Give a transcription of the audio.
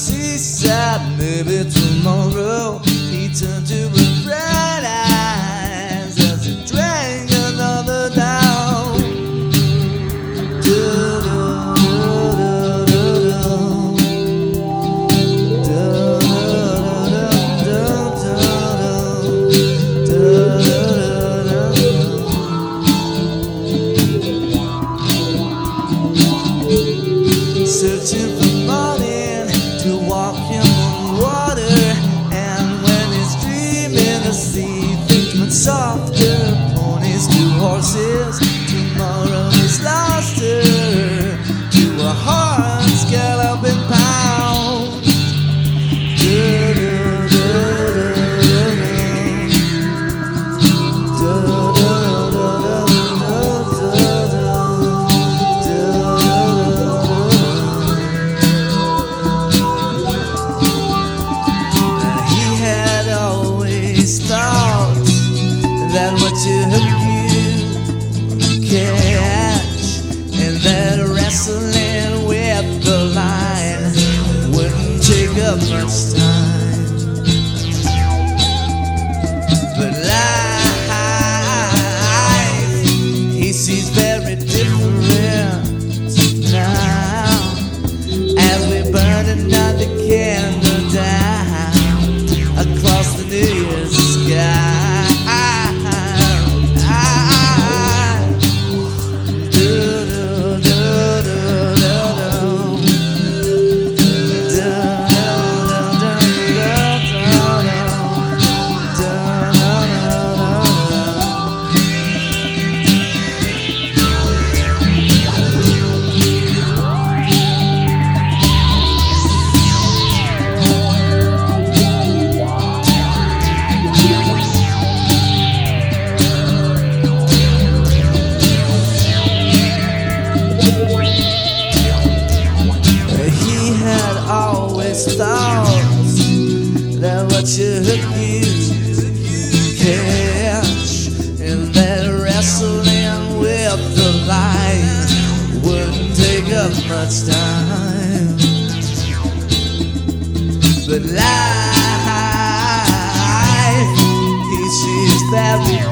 seaside. Maybe tomorrow he turned to a bright eyes as he drank another down. Searching for morning to walk him on water, and when he's dreaming the sea thinks much softer. Ponies to horses, tomorrow is lost her to a horse galloping pound. That what you catch, and that wrestling with the line wouldn't take up much time. But life, he sees very different now, as we burn another candle down across the New Year's sky. Thoughts that what you catch, and that wrestling with the light wouldn't take up much time. But life, he sees very